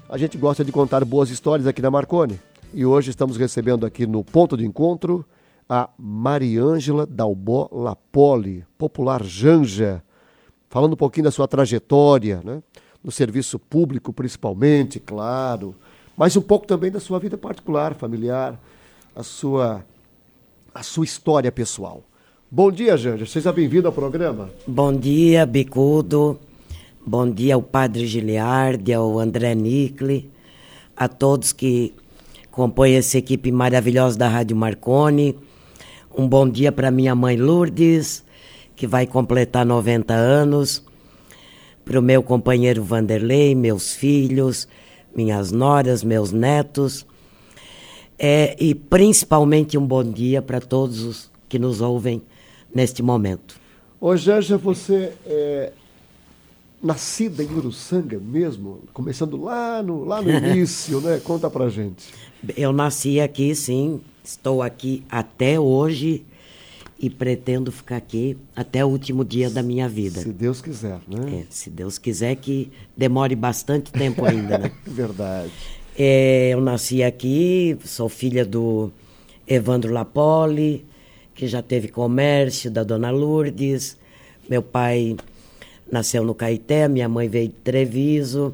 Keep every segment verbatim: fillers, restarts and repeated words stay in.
A gente gosta de contar boas histórias aqui na Marconi. E hoje estamos recebendo aqui no ponto de encontro a Mariângela Dalbó Lapoli, popular Janja, falando um pouquinho da sua trajetória, né? No serviço público principalmente, claro, mas um pouco também da sua vida particular, familiar, a sua, a sua história pessoal. Bom dia, Janja, seja bem-vindo ao programa. Bom dia, Bicudo. Bom dia ao Padre Giliardi, ao André Nicli, a todos que compõem essa equipe maravilhosa da Rádio Marconi. Um bom dia para minha mãe Lourdes, que vai completar noventa anos, para o meu companheiro Vanderlei, meus filhos, minhas noras, meus netos, é, e principalmente um bom dia para todos os que nos ouvem neste momento. Ô Janja, você é nascida em Uruçanga mesmo, começando lá no, lá no início, né? Conta pra gente. Eu nasci aqui, sim, estou aqui até hoje e pretendo ficar aqui até o último dia da minha vida. Se Deus quiser, né? É, se Deus quiser, que demore bastante tempo ainda, né? Verdade. É, eu nasci aqui, sou filha do Evandro Lapoli, que já teve comércio, da Dona Lourdes. Meu pai nasceu no Caeté, minha mãe veio de Treviso.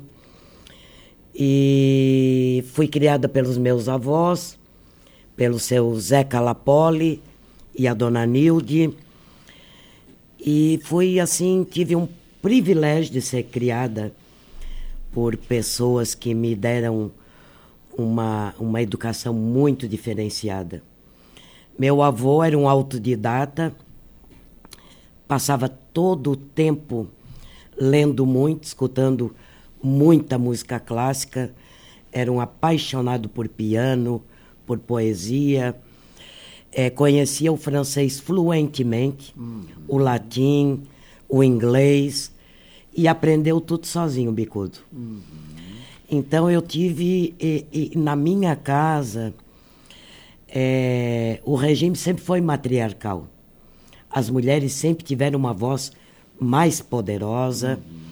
E fui criada pelos meus avós, pelo seu Zeca Lapoli e a Dona Nilde. E fui assim, tive um privilégio de ser criada por pessoas que me deram uma, uma educação muito diferenciada. Meu avô era um autodidata, passava todo o tempo lendo muito, escutando muita música clássica, era um apaixonado por piano, por poesia, é, conhecia o francês fluentemente, uhum. o latim, o inglês, e aprendeu tudo sozinho, Bicudo. Uhum. Então eu tive, e, e, na minha casa, é, o regime sempre foi matriarcal. As mulheres sempre tiveram uma voz mais poderosa. Uhum.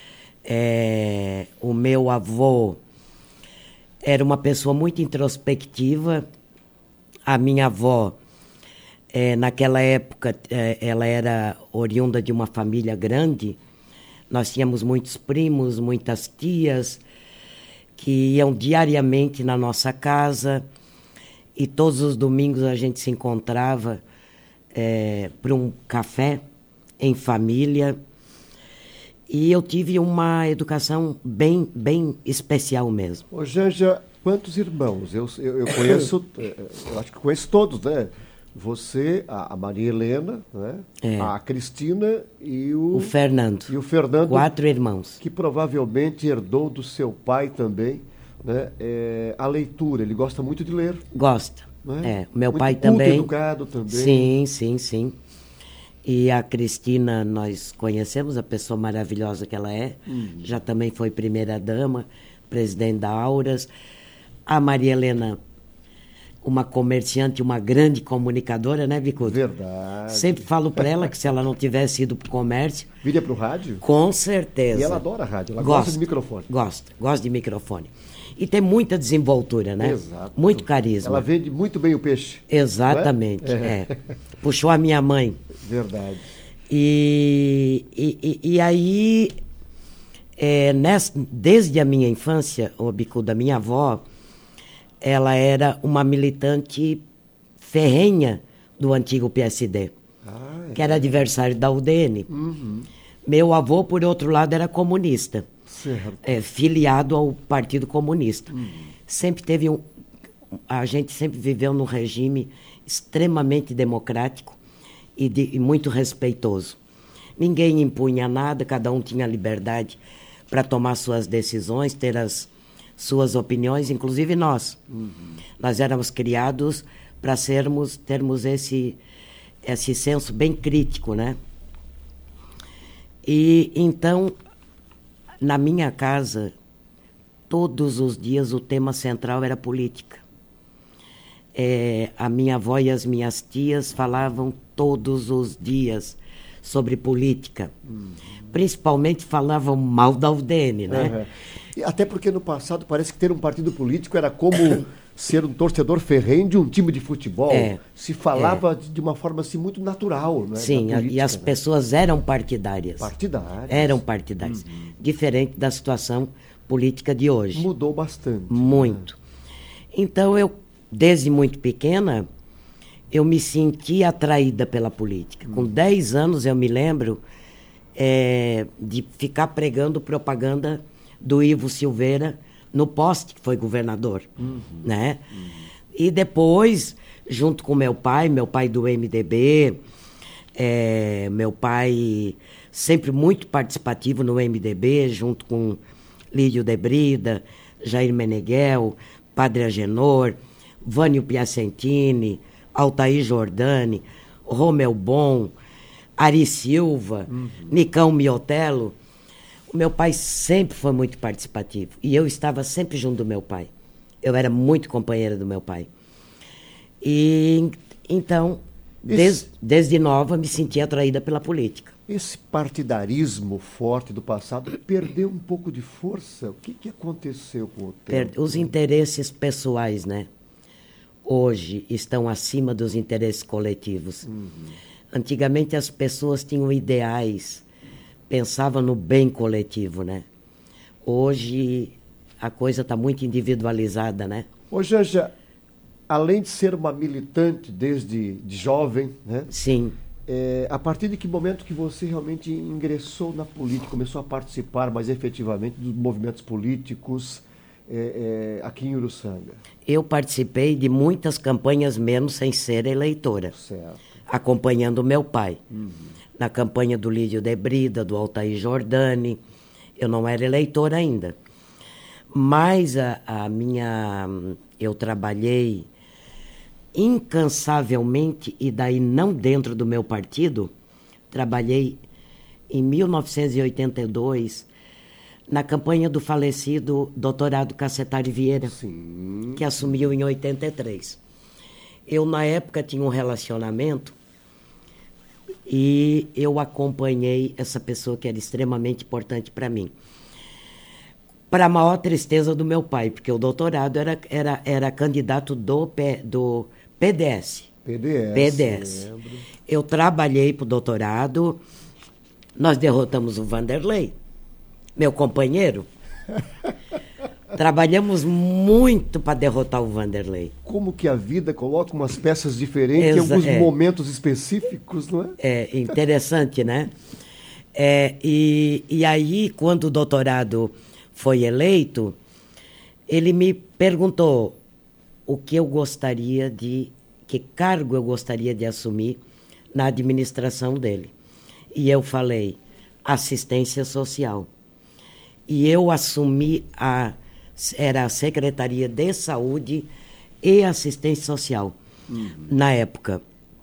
É, o meu avô era uma pessoa muito introspectiva. A minha avó, é, naquela época, é, ela era oriunda de uma família grande. Nós tínhamos muitos primos, muitas tias, que iam diariamente na nossa casa. E todos os domingos a gente se encontrava é, para um café em família. E eu tive uma educação bem, bem especial mesmo. Ô Janja, quantos irmãos? Eu, eu, eu conheço, eu acho que conheço todos, né? Você, a, a Maria Helena, né? É. A Cristina e o... O Fernando. E o Fernando. Quatro irmãos. Que provavelmente herdou do seu pai também, né? É, a leitura. Ele gosta muito de ler. Gosta. Né? É. O meu muito pai culto, também. Educado também. Sim, sim, sim. E a Cristina, nós conhecemos a pessoa maravilhosa que ela é. Uhum. Já também foi primeira-dama, presidente da Auras. A Maria Helena, uma comerciante, uma grande comunicadora, né, Bicudo? Verdade. Sempre falo para ela que se ela não tivesse ido para o comércio... Viria para o rádio? Com certeza. E ela adora rádio, ela gosta, gosta de microfone. Gosta, gosta de microfone. E tem muita desenvoltura, né? Exato. Muito carisma. Ela vende muito bem o peixe. Exatamente, é? É. Puxou a minha mãe. Verdade. E, e, e aí, é, nessa, desde a minha infância, o Bicudo, da minha avó, ela era uma militante ferrenha do antigo P S D, ah, é. que era adversário da U D N. Uhum. Meu avô, por outro lado, era comunista, é, filiado ao Partido Comunista. Uhum. Sempre teve um... A gente sempre viveu num regime extremamente democrático e, de, e muito respeitoso. Ninguém impunha nada, cada um tinha liberdade para tomar suas decisões, ter as suas opiniões, inclusive nós. Uhum. Nós éramos criados para sermos, termos esse, esse senso bem crítico, né? E então, na minha casa, todos os dias o tema central era política. É, a minha avó e as minhas tias falavam todos os dias sobre política. Uhum. Principalmente falavam mal da U D N, né? Uhum. Até porque no passado parece que ter um partido político era como ser um torcedor ferrenho de um time de futebol. É, Se falava é. de uma forma assim muito natural, né? Sim, política, e as né? pessoas eram partidárias. Partidárias. Eram partidárias. Uhum. Diferente da situação política de hoje. Mudou bastante. Muito. Né? Então, eu, desde muito pequena, eu me senti atraída pela política. Uhum. Com dez anos, eu me lembro é, de ficar pregando propaganda do Ivo Silveira no poste, que foi governador. Uhum. Né? Uhum. E depois, junto com meu pai, meu pai do M D B, é, meu pai sempre muito participativo no M D B, junto com Lídio de Brida, Jair Meneghel, Padre Agenor, Vânio Piacentini, Altair Jordani, Romeu Bon, Ari Silva, uhum. Nicão Miotelo. O meu pai sempre foi muito participativo. E eu estava sempre junto do meu pai. Eu era muito companheira do meu pai. E então, des, desde nova, me sentia atraída pela política. Esse partidarismo forte do passado perdeu um pouco de força? O que, que aconteceu com o tempo? Per, os interesses pessoais, né? Hoje estão acima dos interesses coletivos. Uhum. Antigamente as pessoas tinham ideais, pensavam no bem coletivo, né? Hoje a coisa está muito individualizada, né? Ô, Janja, além de ser uma militante desde de jovem, né? Sim. É, a partir de que momento que você realmente ingressou na política, começou a participar mais efetivamente dos movimentos políticos é, é, aqui em Uruçanga? Eu participei de muitas campanhas mesmo sem ser eleitora. Certo. Acompanhando o meu pai. Uhum. Na campanha do Lídio de Brida, do Altair Jordani. Eu não era eleitora ainda. Mas a, a minha... Eu trabalhei incansavelmente, e daí não dentro do meu partido, trabalhei em mil novecentos e oitenta e dois na campanha do falecido doutorado Cassetari Vieira, Sim. que assumiu em oitenta e três. Eu, na época, tinha um relacionamento e eu acompanhei essa pessoa que era extremamente importante para mim. Para a maior tristeza do meu pai, porque o doutorado era, era, era candidato do, P, do P D S. P D S. P D S. Eu trabalhei para o doutorado, nós derrotamos o Vanderlei, meu companheiro. Trabalhamos muito para derrotar o Vanderlei. Como que a vida coloca umas peças diferentes Exa- em alguns é. momentos específicos, não é? É interessante, né? É, e, e aí, quando o doutorado foi eleito, ele me perguntou o que eu gostaria de, que cargo eu gostaria de assumir na administração dele. E eu falei, assistência social. E eu assumi a, era a Secretaria de Saúde e Assistência Social, uhum. na época.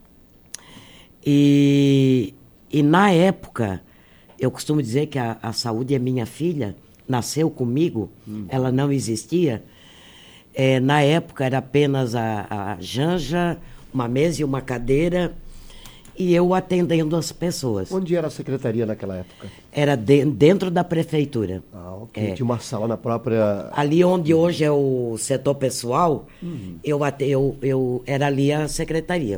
E, e na época, eu costumo dizer que a, a saúde é minha filha, nasceu comigo, uhum. ela não existia. É, na época era apenas a, a Janja, uma mesa e uma cadeira, e eu atendendo as pessoas. Onde era a secretaria naquela época? Era de, dentro da prefeitura. Ah, ok. É. Tinha uma sala na própria... Ali onde hoje é o setor pessoal, uhum. eu, eu, eu era ali a secretaria.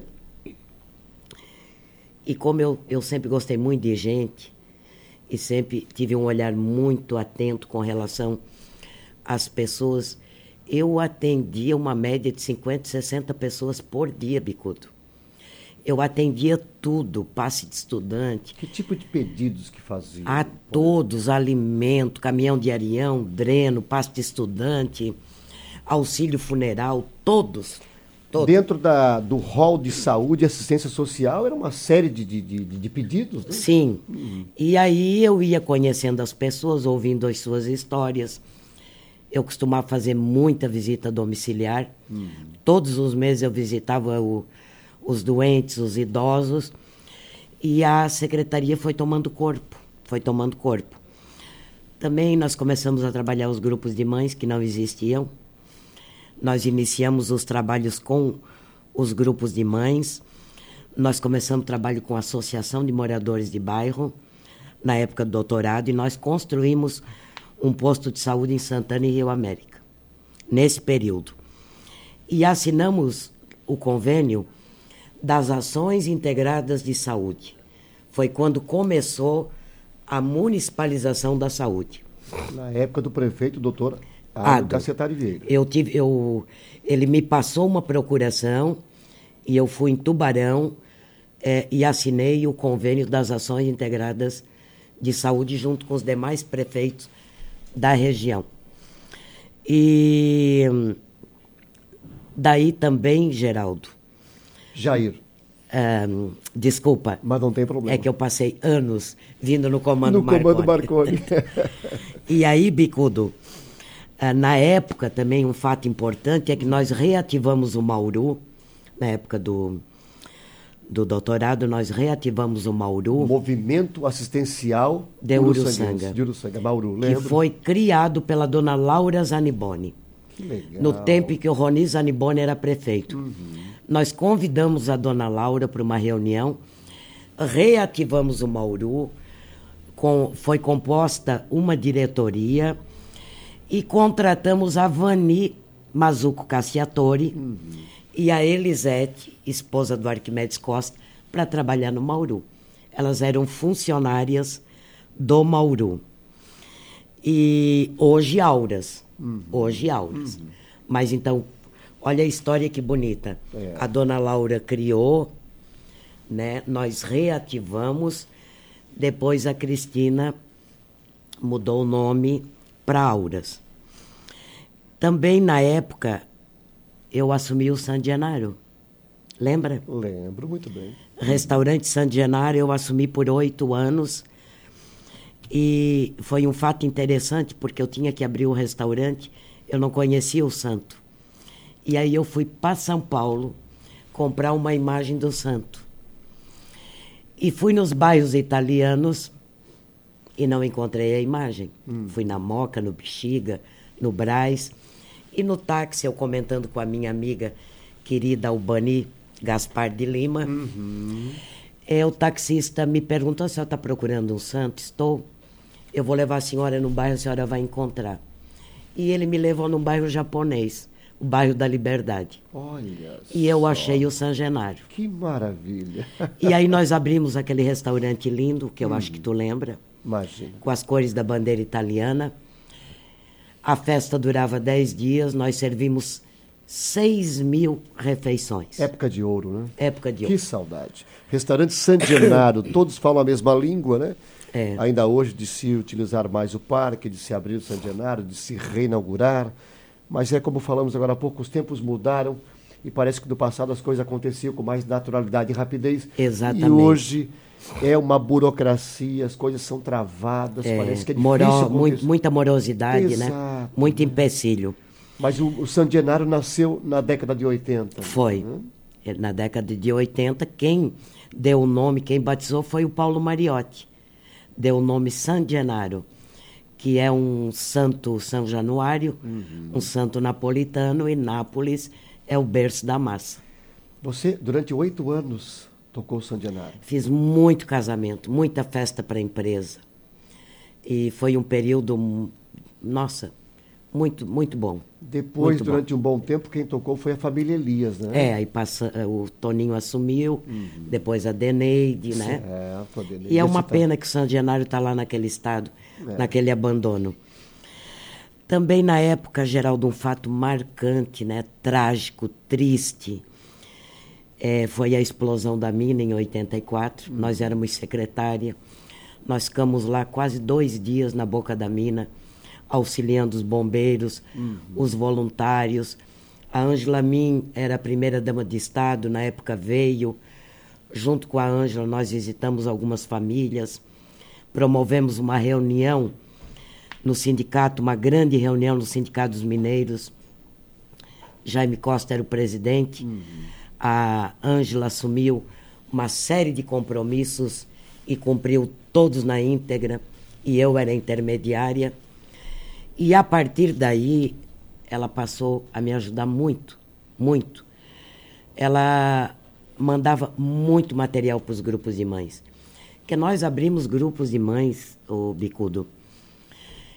E como eu, eu sempre gostei muito de gente, e sempre tive um olhar muito atento com relação às pessoas, eu atendia uma média de cinquenta, sessenta pessoas por dia, Bicudo. Eu atendia tudo, passe de estudante. Que tipo de pedidos que fazia? A todos, alimento, caminhão de arião, dreno, passe de estudante, auxílio funeral, todos. todos. Dentro da, do rol de saúde e assistência social, era uma série de, de, de, de pedidos, né? Sim. Uhum. E aí eu ia conhecendo as pessoas, ouvindo as suas histórias. Eu costumava fazer muita visita domiciliar. Uhum. Todos os meses eu visitava o... os doentes, os idosos, e a secretaria foi tomando corpo, foi tomando corpo. Também nós começamos a trabalhar os grupos de mães que não existiam. Nós iniciamos os trabalhos com os grupos de mães. Nós começamos o trabalho com a Associação de Moradores de Bairro, na época do doutorado, e nós construímos um posto de saúde em Santana e Rio América, nesse período. E assinamos o convênio das Ações Integradas de Saúde. Foi quando começou a municipalização da saúde. Na época do prefeito, doutor Ado Cacetari Vieira. Eu tive, eu, ele me passou uma procuração e eu fui em Tubarão é, e assinei o convênio das Ações Integradas de Saúde junto com os demais prefeitos da região. E daí também, Geraldo... Jair. Um, desculpa. Mas não tem problema. É que eu passei anos vindo no comando no Marconi. No comando Marconi. E aí, Bicudo, uh, na época também um fato importante é que nós reativamos o Mauru, na época do, do doutorado, nós reativamos o Mauru. Movimento Assistencial de Uruçanga. De Uruçanga, Mauru, lembra? Que foi criado pela dona Laura Zaniboni. Que legal. No tempo em que o Roni Zaniboni era prefeito. Uhum. Nós convidamos a dona Laura para uma reunião, reativamos o Mauru, com, foi composta uma diretoria e contratamos a Vani Mazuco Cassiatori uhum. e a Elisete, esposa do Arquimedes Costa, para trabalhar no Mauru. Elas eram funcionárias do Mauru. E hoje auras, uhum. hoje auras. Uhum. Mas então... Olha a história que bonita. É. A dona Laura criou, né? Nós reativamos, depois a Cristina mudou o nome para Auras. Também na época eu assumi o San Genaro. Lembra? Lembro muito bem. Restaurante San Genaro eu assumi por oito anos e foi um fato interessante porque eu tinha que abrir o restaurante, eu não conhecia o santo. E aí eu fui para São Paulo comprar uma imagem do santo. E fui nos bairros italianos e não encontrei a imagem. Hum. Fui na Moca, no Bexiga, no Brás. E no táxi, eu comentando com a minha amiga querida Albani Gaspar de Lima, uhum. é, o taxista me perguntou, a senhora está procurando um santo? Estou. Eu vou levar a senhora no bairro, a senhora vai encontrar. E ele me levou num bairro japonês. O bairro da Liberdade. Olha E eu só. achei o San Genaro. Que maravilha. E aí nós abrimos aquele restaurante lindo, que eu hum. acho que tu lembra. Imagina. Com as cores da bandeira italiana. A festa durava dez dias, nós servimos seis mil refeições. Época de ouro, né? Época de ouro. Que saudade. Restaurante San Genaro, todos falam a mesma língua, né? É. Ainda hoje de se utilizar mais o parque, de se abrir o San Genaro, de se reinaugurar. Mas é como falamos agora há pouco, os tempos mudaram e parece que no passado as coisas aconteciam com mais naturalidade e rapidez. Exatamente. E hoje é uma burocracia, as coisas são travadas, é, parece que é moro, difícil. muito, muita morosidade, Exato. Né? Muito empecilho. Mas o, o San Genaro nasceu na década de oitenta. Foi. Né? Na década de oitenta, quem deu o nome, quem batizou foi o Paulo Mariotti. Deu o nome San Genaro, que é um santo São Januário, uhum. um santo napolitano, e Nápoles é o berço da massa. Você, durante oito anos, tocou o San Genaro? Fiz muito casamento, muita festa para a empresa. E foi um período, nossa, muito, muito bom. Depois, muito durante bom. um bom tempo, quem tocou foi a família Elias, né? É, aí passa, o Toninho assumiu, uhum. depois a Deneide, né? É, a Deneide. E é uma tá... pena que o San Genaro está lá naquele estado, é. naquele abandono. Também na época, Geraldo, um fato marcante, né? Trágico, triste, é, foi a explosão da mina em oitenta e quatro. Uhum. Nós éramos secretária, nós ficamos lá quase dois dias na boca da mina, auxiliando os bombeiros, uhum. os voluntários. A Ângela Min era a primeira dama de Estado, na época veio. Junto com a Ângela, nós visitamos algumas famílias, promovemos uma reunião no sindicato, uma grande reunião no Sindicato dos Mineiros. Jaime Costa era o presidente. Uhum. A Ângela assumiu uma série de compromissos e cumpriu todos na íntegra, e eu era intermediária. E a partir daí, ela passou a me ajudar muito, muito. Ela mandava muito material para os grupos de mães. Porque nós abrimos grupos de mães, o Bicudo,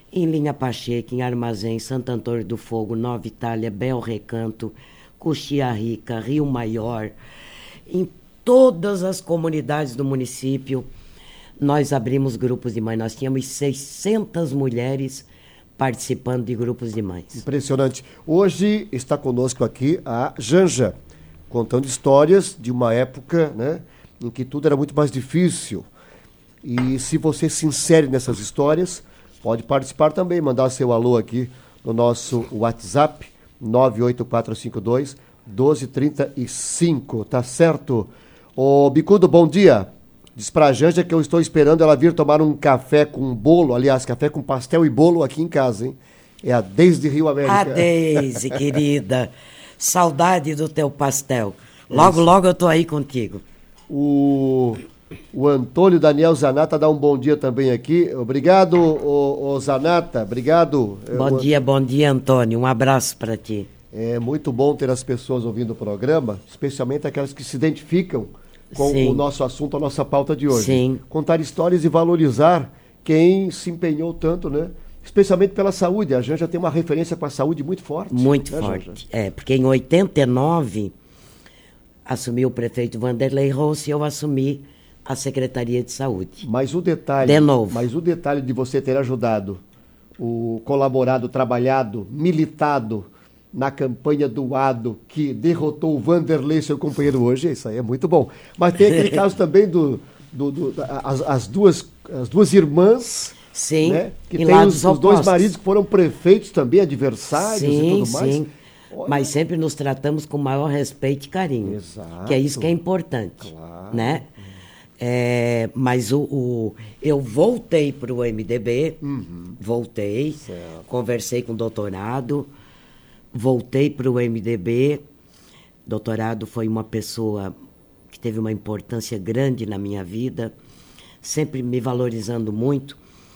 em Linha Pacheco, em Armazém, Santo Antônio do Fogo, Nova Itália, Bel Recanto, Coxia Rica, Rio Maior, em todas as comunidades do município, nós abrimos grupos de mães. Nós tínhamos seiscentas mulheres participando de grupos de mães. Impressionante. Hoje está conosco aqui a Janja, contando histórias de uma época, né, em que tudo era muito mais difícil. E se você se insere nessas histórias, pode participar também, mandar seu alô aqui no nosso WhatsApp, nove oito quatro cinco dois, um dois três cinco, tá certo? Ô Bicudo, bom dia. Diz pra Janja que eu estou esperando ela vir tomar um café com bolo, aliás, café com pastel e bolo aqui em casa, hein? É a Deise de Rio América. A Deise, querida. Saudade do teu pastel. Logo, logo eu tô aí contigo. O, o Antônio Daniel Zanata dá um bom dia também aqui. Obrigado, o, o Zanata. Obrigado. Bom eu, dia, bom dia, Antônio. Um abraço para ti. É muito bom ter as pessoas ouvindo o programa, especialmente aquelas que se identificam com Sim. o nosso assunto, a nossa pauta de hoje. Sim. Contar histórias e valorizar quem se empenhou tanto, né? Especialmente pela saúde. A Janja tem uma referência com a saúde muito forte. Muito né, forte. Janja? É, porque em oitenta e nove assumiu o prefeito Vanderlei Rossi e eu assumi a Secretaria de Saúde. Mas o detalhe, De novo. mas o detalhe de você ter ajudado, o colaborado, trabalhado, militado na campanha do Ado, que derrotou o Vanderlei, seu companheiro hoje, isso aí é muito bom. Mas tem aquele caso também do, do, do as, as duas as duas irmãs, Sim, né, que em tem lados os, os dois opostos. maridos que foram prefeitos também, adversários Sim, e tudo mais. sim. Olha, Mas sempre nos tratamos com o maior respeito e carinho. Exato. Que é isso que é importante. Claro. Né? É, mas o, o- eu voltei para o M D B, Uhum. voltei, Certo. conversei com o doutorado, voltei para o M D B. Doutorado foi uma pessoa que teve uma importância grande na minha vida, sempre me valorizando muito.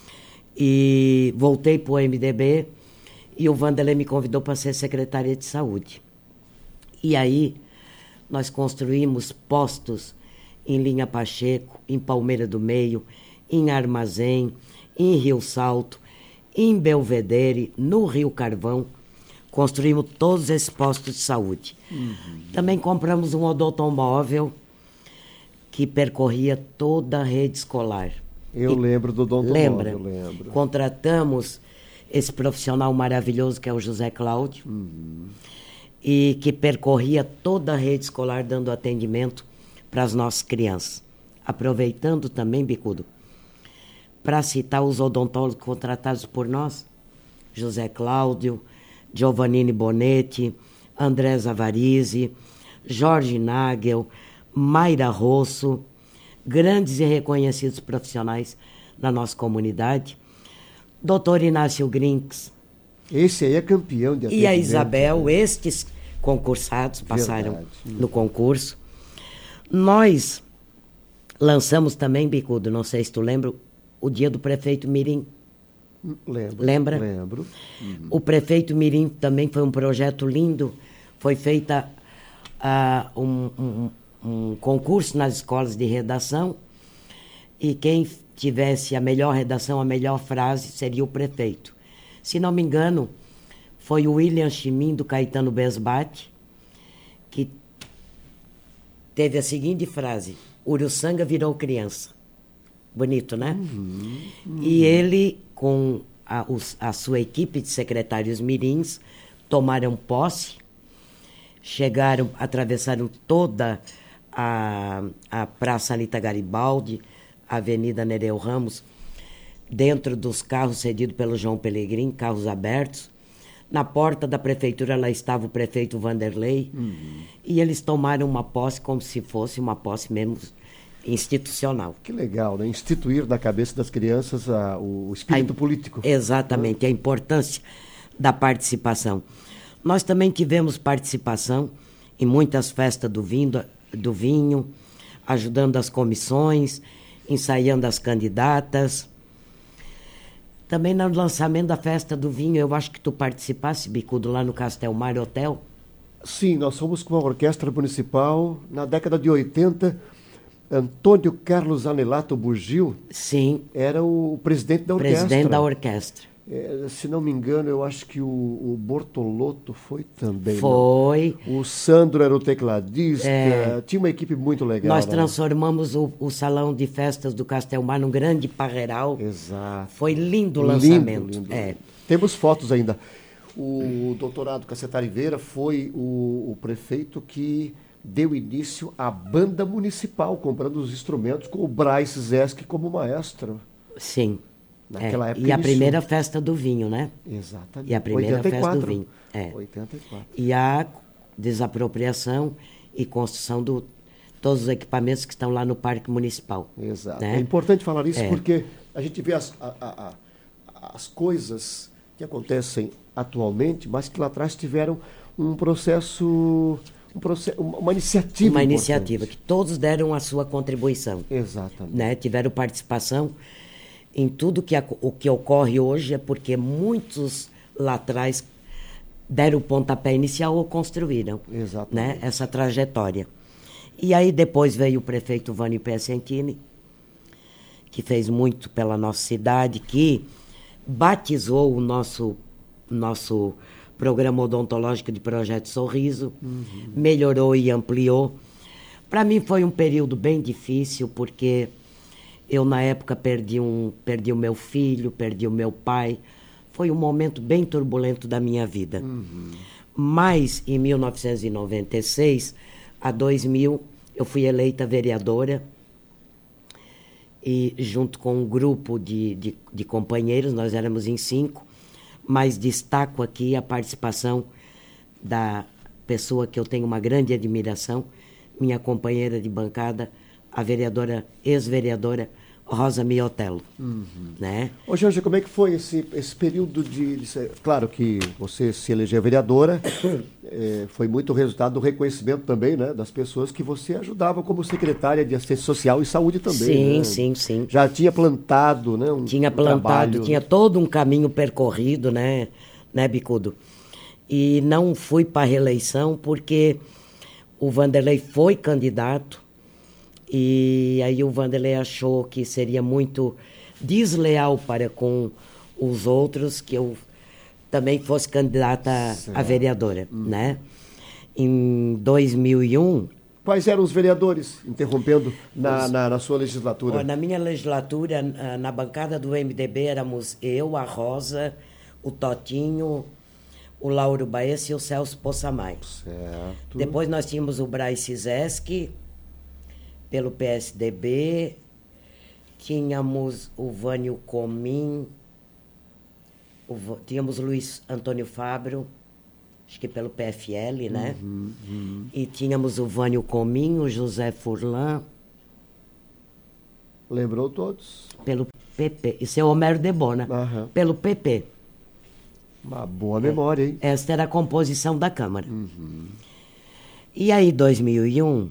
E voltei para o M D B e o Vanderlei me convidou para ser secretária de saúde. E aí nós construímos postos em Linha Pacheco, em Palmeira do Meio, em Armazém, em Rio Salto, em Belvedere, no Rio Carvão. Construímos todos esses postos de saúde. Uhum. Também compramos um odontomóvel que percorria toda a rede escolar. Eu E- lembro do Dom Lembra? Eu lembro. Contratamos esse profissional maravilhoso que é o José Cláudio, Uhum. e que percorria toda a rede escolar dando atendimento para as nossas crianças. Aproveitando também, Bicudo, para citar os odontólogos contratados por nós, José Cláudio, Giovannini Bonetti, André Zavarizi, Jorge Nagel, Mayra Rosso, grandes e reconhecidos profissionais na nossa comunidade, doutor Inácio Grinks Esse aí é campeão de e a atendimento, Isabel, né? estes concursados passaram Verdade. no concurso. Nós lançamos também, Bicudo, não sei se tu lembra, o dia do prefeito Mirim. Lembro. Lembra? Lembro. O prefeito Mirim também foi um projeto lindo. Foi feita ah, um, um- um concurso nas escolas de redação e quem tivesse a melhor redação, a melhor frase, seria o prefeito. Se não me engano, foi o William Chimin, do Caetano Besbate, que teve a seguinte frase: Uruçanga virou criança. Bonito, né? E ele, com a, os- a sua equipe de secretários mirins, tomaram posse, chegaram, atravessaram toda a, a Praça Anita Garibaldi, a Avenida Nereu Ramos, dentro dos carros cedidos pelo João Pelegrim, carros abertos. Na porta da prefeitura lá estava o prefeito Vanderlei, e eles tomaram uma posse como se fosse uma posse mesmo institucional. Que legal, né? Instituir na cabeça das crianças a- o espírito A- político. Exatamente, a importância da participação. Nós também tivemos participação em muitas festas do vinho, do vinho, ajudando as comissões, ensaiando as candidatas. Também no lançamento da festa do vinho, eu acho que tu participasse, Bicudo, lá no Castelmar Hotel. Sim, nós fomos com a orquestra municipal na década de oitenta. Antônio Carlos Anelato Bugio Sim, era o presidente da orquestra. presidente da orquestra. É, se não me engano, eu acho que o, o Bortolotto foi também. Foi. Não? O Sandro era o tecladista. É, tinha uma equipe muito legal. Nós né? transformamos o, o salão de festas do Castelmar num grande parreiral. Exato. Foi lindo o lançamento. Lindo, lindo. É. Temos fotos ainda. O doutorado Cacetari Vieira foi o, o prefeito que deu início à banda municipal, comprando os instrumentos com o Bryce Zesk como maestro. Sim. Naquela é. época E a iniciou. primeira festa do vinho, né? Exatamente. E a primeira oitenta e quatro. festa do vinho. É. oitenta e quatro. E a desapropriação e construção de todos os equipamentos que estão lá no Parque Municipal. Exato. Né? É importante falar isso é. porque a gente vê as, a, a, a, as coisas que acontecem atualmente, mas que lá atrás tiveram um processo, um processo uma iniciativa Uma importante. iniciativa que todos deram a sua contribuição. Exatamente. Né? Tiveram participação em tudo que a, o que ocorre hoje, é porque muitos lá atrás deram o pontapé inicial ou construíram, né, essa trajetória. E aí depois veio o prefeito Vânio Piacentini, que fez muito pela nossa cidade, que batizou o nosso, nosso programa odontológico de Projeto Sorriso, uhum. melhorou e ampliou. Para mim foi um período bem difícil, porque eu, na época, perdi, um, perdi o meu filho, perdi o meu pai. Foi um momento bem turbulento da minha vida. Uhum. Mas, em mil novecentos e noventa e seis, a dois mil, eu fui eleita vereadora. E, junto com um grupo de, de, de companheiros, nós éramos em cinco, mas destaco aqui a participação da pessoa que eu tenho uma grande admiração, minha companheira de bancada, a vereadora, ex-vereadora Rosa Miotello. Uhum. Né? Ô, Jorge, como é que foi esse, esse período de, de ser... Claro que você se elegeu vereadora, é, foi muito resultado do reconhecimento também, né, das pessoas que você ajudava como secretária de Assistência Social e Saúde também. Sim, né? sim, sim. Já tinha plantado, né? Um, tinha um plantado, trabalho... tinha todo um caminho percorrido, né, né, Bicudo? E não fui para a reeleição porque o Vanderlei foi candidato. E aí o Vanderlei achou que seria muito desleal para com os outros que eu também fosse candidata a, a vereadora, hum. né? Em dois mil e um... Quais eram os vereadores, interrompendo, na, os, na, na sua legislatura? Ó, na minha legislatura, na bancada do M D B, éramos eu, a Rosa, o Totinho, o Lauro Baez e o Celso Poçamai. Certo. Depois nós tínhamos o Bryce Zesk, pelo P S D B, tínhamos o Vânio Comim, o, tínhamos o Luiz Antônio Fabro, acho que pelo P F L, né? Uhum, uhum. E tínhamos o Vânio Comim, o José Furlan. Lembrou todos? Pelo P P, isso é o Homero de Bona, uhum. pelo P P. Uma boa memória, hein? Esta era a composição da Câmara. Uhum. E aí, em dois mil e um...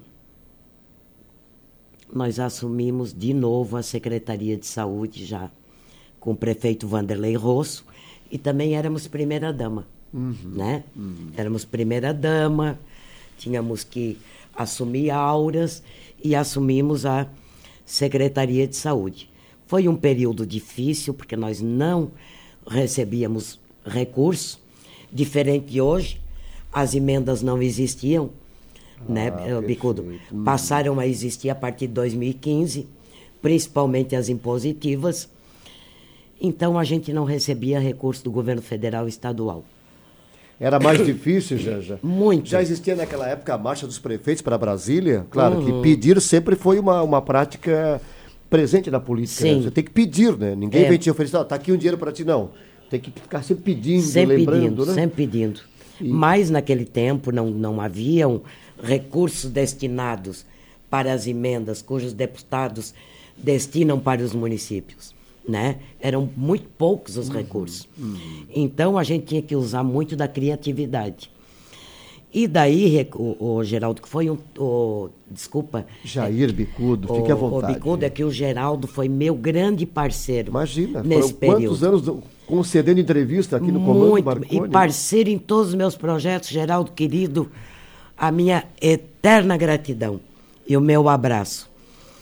nós assumimos de novo a Secretaria de Saúde, já com o prefeito Vanderlei Rosso, e também éramos primeira-dama, uhum, né? Uhum. Éramos primeira-dama, tínhamos que assumir auras e assumimos a Secretaria de Saúde. Foi um período difícil, porque nós não recebíamos recursos, diferente de hoje, as emendas não existiam, né, ah, Bicudo? Hum. Passaram a existir a partir de dois mil e quinze, principalmente as impositivas. Então a gente não recebia recurso do governo federal e estadual. Era mais difícil, Janja? Muito. Já existia naquela época a marcha dos prefeitos para Brasília? Claro uhum. que pedir sempre foi uma, uma prática presente na política. Né? Você tem que pedir, né? Ninguém é. vem te oferecer, está aqui um dinheiro para ti, não. Tem que ficar sempre pedindo, sempre lembrando, pedindo, né? Sempre pedindo. E... Mas naquele tempo não, não haviam recursos destinados para as emendas, cujos deputados destinam para os municípios, né? Eram muito poucos os uhum, recursos. Uhum. Então, a gente tinha que usar muito da criatividade. E daí, o, o Geraldo, que foi um... O, desculpa. Jair Bicudo, fique à vontade. O Bicudo é que o Geraldo foi meu grande parceiro. Imagina, nesse foram período. Quantos anos concedendo entrevista aqui no Comando muito, Marconi? E parceiro em todos os meus projetos, Geraldo querido, a minha eterna gratidão e o meu abraço.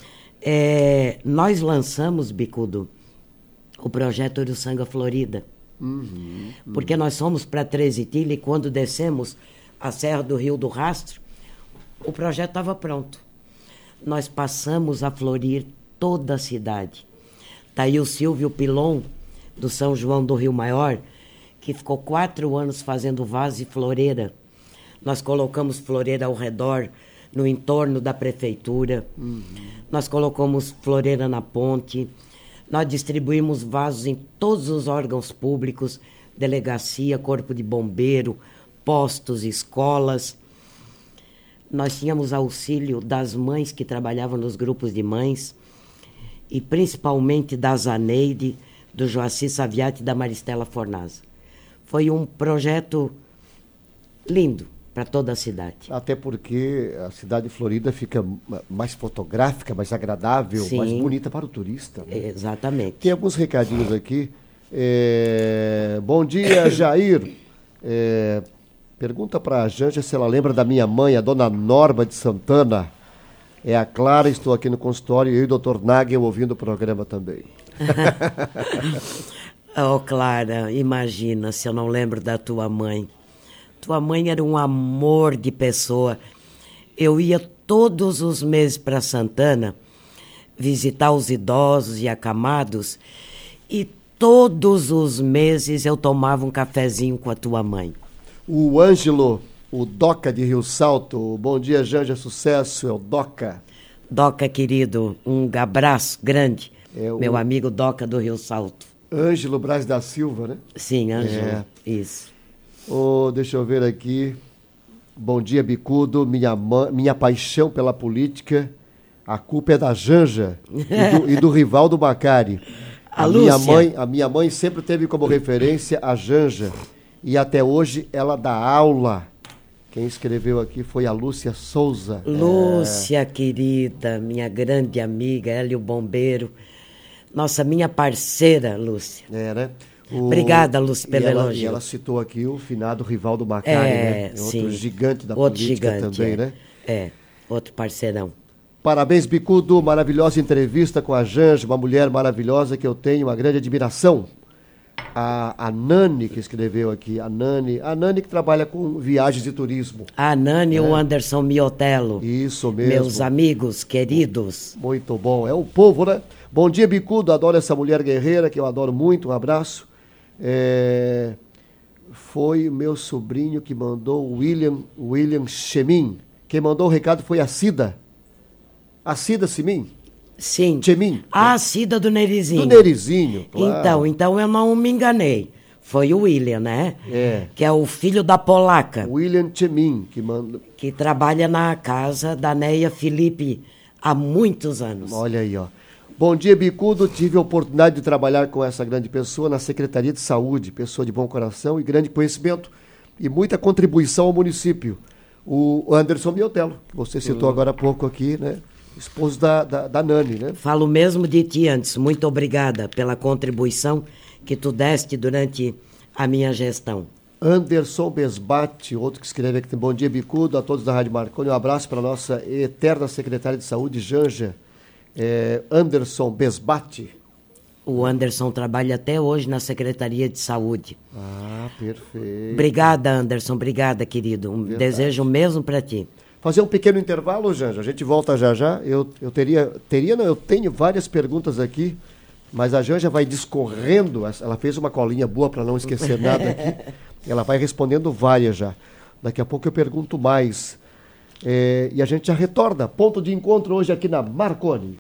É, nós lançamos, Bicudo, o projeto Uruçanga Florida. Uhum, uhum. Porque nós somos para Três Itilha e quando descemos a Serra do Rio do Rastro, o projeto estava pronto. Nós passamos a florir toda a cidade. Está aí o Silvio Pilon, do São João do Rio Maior, que ficou quatro anos fazendo vaso e floreira. Nós colocamos floreira ao redor, no entorno da prefeitura. Uhum. Nós colocamos floreira na ponte. Nós distribuímos vasos em todos os órgãos públicos, delegacia, corpo de bombeiro, postos, escolas. Nós tínhamos auxílio das mães que trabalhavam nos grupos de mães e principalmente da Zaneide, do Joaci Saviati e da Maristela Fornaza. Foi um projeto lindo para toda a cidade. Até porque a cidade de Florida fica mais fotográfica, mais agradável, Sim, mais bonita para o turista. Né? Exatamente. Tem alguns recadinhos aqui. É... Bom dia, Jair. É... Pergunta para a Janja se ela lembra da minha mãe, a dona Norma de Santana. É a Clara, estou aqui no consultório, eu e o doutor Nagel ouvindo o programa também. Oh, Clara, imagina se eu não lembro da tua mãe. Tua mãe era um amor de pessoa. Eu ia todos os meses para Santana visitar os idosos e acamados e todos os meses eu tomava um cafezinho com a tua mãe. O Ângelo, o Doca de Rio Salto. Bom dia, Janja, sucesso, é o Doca. Doca, querido, um abraço grande. É o... Meu amigo Doca do Rio Salto. Ângelo Braz da Silva, né? Sim, Ângelo, é. Isso. Oh, deixa eu ver aqui. Bom dia, Bicudo. Minha, ma... Minha paixão pela política, a culpa é da Janja e do, e do Rivaldo Macari. A, a Lúcia. minha mãe, a minha mãe sempre teve como referência a Janja e até hoje ela dá aula. Quem escreveu aqui foi a Lúcia Souza. Lúcia, é... querida, minha grande amiga, ela e o bombeiro. Nossa, minha parceira, Lúcia. É, né? O... Obrigada, Lúcia, pelo e ela, elogio. E ela citou aqui o finado Rivaldo Macari, é, né? Outro sim. gigante da outro política gigante, também, é. né? É, outro parceirão. Parabéns, Bicudo, maravilhosa entrevista com a Janja, uma mulher maravilhosa que eu tenho uma grande admiração. A, a Nani que escreveu aqui, a Nani, a Nani que trabalha com viagens e turismo. A Nani e é. o Anderson Miotelo. Isso mesmo. Meus amigos queridos. Muito bom, é o povo, né? Bom dia, Bicudo, adoro essa mulher guerreira, que eu adoro muito, um abraço. É... Foi o meu sobrinho que mandou, o William, William Chemin. Quem mandou o recado foi a Cida. A Cida Simin? Sim. Chemin. A Cida do Nerizinho. Do Nerizinho, claro. Então, então eu não me enganei. Foi o William, né? É. Que é o filho da polaca. William Chemin, que manda... Que trabalha na casa da Neia Felipe há muitos anos. Olha aí, ó. Bom dia, Bicudo. Tive a oportunidade de trabalhar com essa grande pessoa na Secretaria de Saúde, pessoa de bom coração e grande conhecimento e muita contribuição ao município. O Anderson Miotelo, que você citou uhum. agora há pouco aqui, né? Esposo da, da, da Nani, né? Falo mesmo de ti antes. Muito obrigada pela contribuição que tu deste durante a minha gestão. Anderson Besbate, outro que escreve aqui. Bom dia, Bicudo, a todos da Rádio Marconi. Um abraço para a nossa eterna secretária de Saúde, Janja. É, Anderson Besbate. O Anderson trabalha até hoje na Secretaria de Saúde. Ah, perfeito. Obrigada, Anderson. Obrigada, querido. Um Verdade. desejo mesmo para ti. Fazer um pequeno intervalo, Janja. A gente volta já já. Eu, eu teria, teria, não, eu tenho várias perguntas aqui, mas a Janja vai discorrendo. Ela fez uma colinha boa para não esquecer nada aqui. Ela vai respondendo várias já. Daqui a pouco eu pergunto mais. É, e a gente já retorna. Ponto de encontro hoje aqui na Marconi.